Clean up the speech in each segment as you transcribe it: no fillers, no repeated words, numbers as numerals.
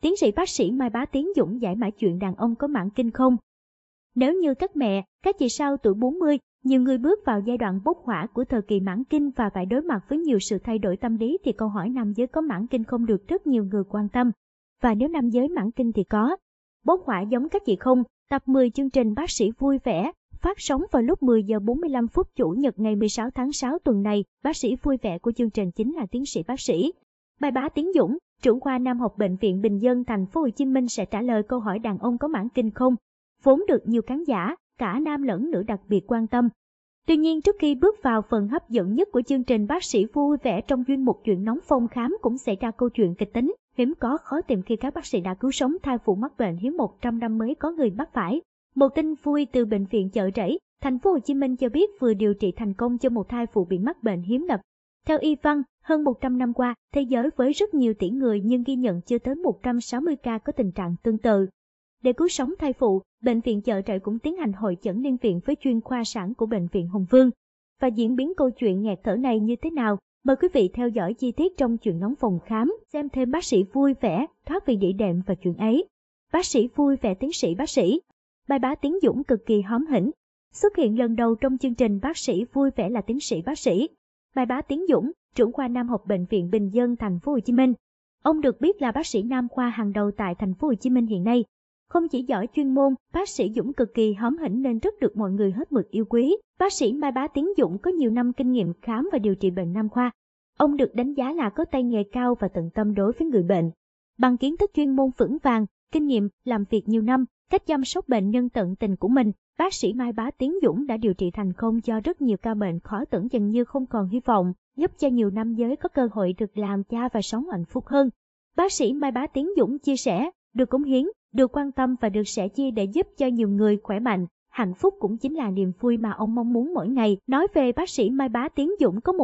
Tiến sĩ bác sĩ Mai Bá Tiến Dũng giải mã chuyện đàn ông có mãn kinh không? Nếu như các mẹ, các chị sau tuổi 40, nhiều người bước vào giai đoạn bốc hỏa của thời kỳ mãn kinh và phải đối mặt với nhiều sự thay đổi tâm lý thì câu hỏi nam giới có mãn kinh không được rất nhiều người quan tâm. Và nếu nam giới mãn kinh thì có bốc hỏa giống các chị không? Tập 10 chương trình Bác sĩ vui vẻ, phát sóng vào lúc 10 giờ 45 phút Chủ nhật ngày 16 tháng 6 tuần này. Bác sĩ vui vẻ của chương trình chính là tiến sĩ bác sĩ Mai Bá Tiến Dũng, trưởng khoa nam học Bệnh viện Bình dân Thành phố Hồ Chí Minh sẽ trả lời câu hỏi đàn ông có mãn kinh không, vốn được nhiều khán giả, cả nam lẫn nữ đặc biệt quan tâm. Tuy nhiên, trước khi bước vào phần hấp dẫn nhất của chương trình Bác sĩ vui vẻ, trong chuyên mục chuyện nóng phòng khám cũng xảy ra câu chuyện kịch tính, hiếm có khó tìm khi các bác sĩ đã cứu sống thai phụ mắc bệnh hiếm 100 năm mới có người mắc phải. Một tin vui từ bệnh viện Chợ Rẫy, Thành phố Hồ Chí Minh cho biết vừa điều trị thành công cho một thai phụ bị mắc bệnh hiếm gặp. Theo y văn, hơn 100 năm qua, thế giới với rất nhiều tỷ người nhưng ghi nhận chưa tới 160 ca có tình trạng tương tự. Để cứu sống thai phụ, Bệnh viện Chợ Rẫy cũng tiến hành hội chẩn liên viện với chuyên khoa sản của Bệnh viện Hùng Vương. Và diễn biến câu chuyện nghẹt thở này như thế nào? Mời quý vị theo dõi chi tiết trong chuyện nóng phòng khám, xem thêm bác sĩ vui vẻ, thoát vị đĩa đệm và chuyện ấy. Bác sĩ vui vẻ tiến sĩ bác sĩ Mai Bá Tiến Dũng cực kỳ hóm hỉnh. Xuất hiện lần đầu trong chương trình Bác sĩ vui vẻ là tiến sĩ bác sĩ Mai Bá Tiến Dũng, trưởng khoa nam học Bệnh viện Bình dân Thành phố Hồ Chí Minh. Ông được biết là bác sĩ nam khoa hàng đầu tại Thành phố Hồ Chí Minh hiện nay. Không chỉ giỏi chuyên môn, bác sĩ Dũng cực kỳ hóm hỉnh nên rất được mọi người hết mực yêu quý. Bác sĩ Mai Bá Tiến Dũng có nhiều năm kinh nghiệm khám và điều trị bệnh nam khoa. Ông được đánh giá là có tay nghề cao và tận tâm đối với người bệnh. Bằng kiến thức chuyên môn vững vàng, kinh nghiệm làm việc nhiều năm, cách chăm sóc bệnh nhân tận tình của mình, bác sĩ Mai Bá Tiến Dũng đã điều trị thành công cho rất nhiều ca bệnh khó tưởng chừng như không còn hy vọng, giúp cho nhiều nam giới có cơ hội được làm cha và sống hạnh phúc hơn. Bác sĩ Mai Bá Tiến Dũng chia sẻ, được cống hiến, được quan tâm và được sẻ chia để giúp cho nhiều người khỏe mạnh, hạnh phúc cũng chính là niềm vui mà ông mong muốn mỗi ngày. Nói về bác sĩ Mai Bá Tiến Dũng có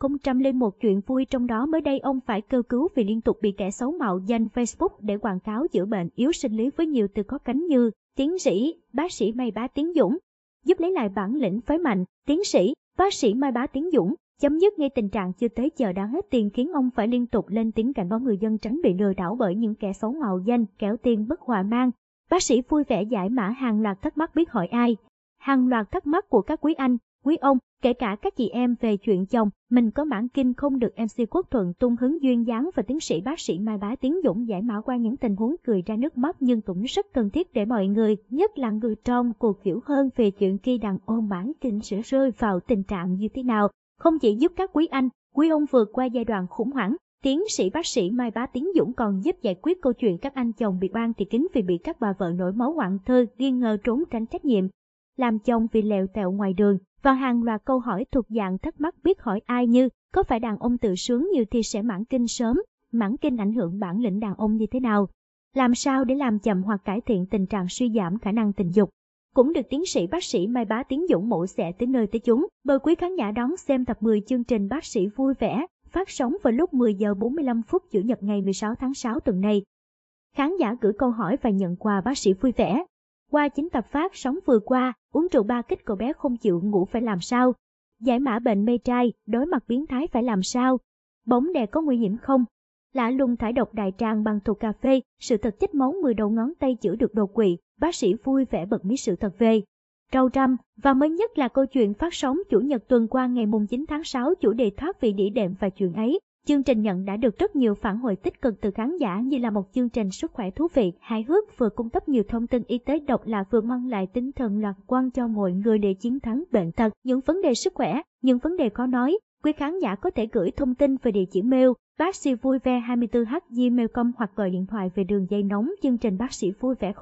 1001 chuyện vui, trong đó mới đây ông phải kêu cứu vì liên tục bị kẻ xấu mạo danh Facebook để quảng cáo chữa bệnh yếu sinh lý với nhiều từ có cánh như tiến sĩ, bác sĩ Mai Bá Tiến Dũng, giúp lấy lại bản lĩnh phái mạnh, tiến sĩ, bác sĩ Mai Bá Tiến Dũng, chấm dứt ngay tình trạng chưa tới giờ đã hết tiền khiến ông phải liên tục lên tiếng cảnh báo người dân tránh bị lừa đảo bởi những kẻ xấu mạo danh, kẻo tiền bất hòa mang. Bác sĩ vui vẻ giải mã hàng loạt thắc mắc biết hỏi ai. Hàng loạt thắc mắc của các quý anh, quý ông, kể cả các chị em về chuyện chồng, mình có mãn kinh không được MC Quốc Thuận tung hứng duyên dáng và tiến sĩ bác sĩ Mai Bá Tiến Dũng giải mã qua những tình huống cười ra nước mắt nhưng cũng rất cần thiết để mọi người, nhất là người trong cuộc hiểu hơn về chuyện khi đàn ông mãn kinh sẽ rơi vào tình trạng như thế nào. Không chỉ giúp các quý anh, quý ông vượt qua giai đoạn khủng hoảng, tiến sĩ bác sĩ Mai Bá Tiến Dũng còn giúp giải quyết câu chuyện các anh chồng bị oan thì kính vì bị các bà vợ nổi máu hoạn thơ, nghi ngờ trốn tránh trách nhiệm, làm chồng vì lèo tẹo ngoài đường, và hàng loạt câu hỏi thuộc dạng thắc mắc biết hỏi ai như có phải đàn ông tự sướng nhiều thì sẽ mãn kinh sớm, mãn kinh ảnh hưởng bản lĩnh đàn ông như thế nào, làm sao để làm chậm hoặc cải thiện tình trạng suy giảm khả năng tình dục, cũng được tiến sĩ bác sĩ Mai Bá Tiến Dũng mổ xẻ tới nơi tới chốn. Mời quý khán giả đón xem tập 10 chương trình Bác sĩ vui vẻ, phát sóng vào lúc 10 giờ 45 phút Chủ nhật ngày 16 tháng 6 tuần này. Khán giả gửi câu hỏi và nhận quà bác sĩ vui vẻ. Qua 9 tập phát sóng vừa qua, uống rượu 3 kích cậu bé không chịu ngủ phải làm sao? Giải mã bệnh mê trai, đối mặt biến thái phải làm sao? Bóng đè có nguy hiểm không? Lạ lùng thải độc đại tràng bằng thuốc cà phê, sự thật chích máu 10 đầu ngón tay chữa được đột quỵ, bác sĩ vui vẻ bật mí sự thật về rau răm. Và mới nhất là câu chuyện phát sóng Chủ nhật tuần qua ngày 9 tháng 6 chủ đề thoát vị đĩa đệm và chuyện ấy. Chương trình nhận đã được rất nhiều phản hồi tích cực từ khán giả như là một chương trình sức khỏe thú vị, hài hước, vừa cung cấp nhiều thông tin y tế độc lạ vừa mang lại tinh thần lạc quan cho mọi người để chiến thắng bệnh tật. Những vấn đề sức khỏe, những vấn đề khó nói, quý khán giả có thể gửi thông tin về địa chỉ mail bác sĩ vui vẻ 24h@gmail.com hoặc gọi điện thoại về đường dây nóng chương trình Bác sĩ vui vẻ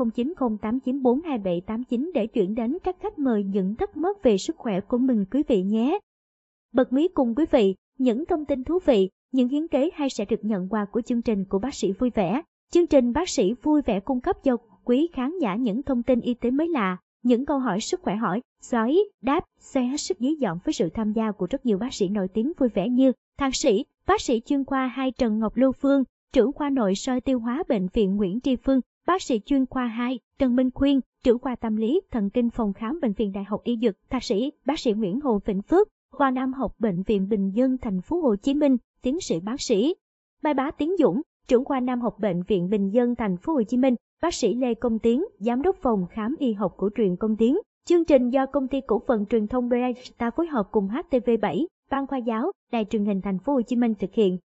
0908942789 để chuyển đến các khách mời những thắc mắc về sức khỏe của mình quý vị nhé. Bật mí cùng quý vị, những thông tin thú vị, những hiến kế hay sẽ được nhận quà của chương trình của Bác sĩ vui vẻ. Chương trình Bác sĩ vui vẻ cung cấp cho quý khán giả những thông tin y tế mới lạ, những câu hỏi sức khỏe hỏi, xoáy, đáp, xoay hết sức dí dỏm với sự tham gia của rất nhiều bác sĩ nổi tiếng vui vẻ như thạc sĩ, bác sĩ chuyên khoa 2 Trần Ngọc Lưu Phương, trưởng khoa nội soi tiêu hóa Bệnh viện Nguyễn Tri Phương, bác sĩ chuyên khoa 2 Trần Minh Khuyên, trưởng khoa tâm lý thần kinh phòng khám Bệnh viện Đại học Y Dược, thạc sĩ, bác sĩ Nguyễn Hồ Vĩnh Phước, khoa nam học Bệnh viện Bình dân Thành phố Hồ Chí Minh, tiến sĩ bác sĩ Mai Bá Tiến Dũng, trưởng khoa Nam học Bệnh viện Bình dân Thành phố Hồ Chí Minh, bác sĩ Lê Công Tiến, giám đốc phòng khám y học cổ truyền Công Tiến. Chương trình do công ty cổ phần truyền thông Bright Star phối hợp cùng HTV7, Ban Khoa giáo, Đài truyền hình Thành phố Hồ Chí Minh thực hiện.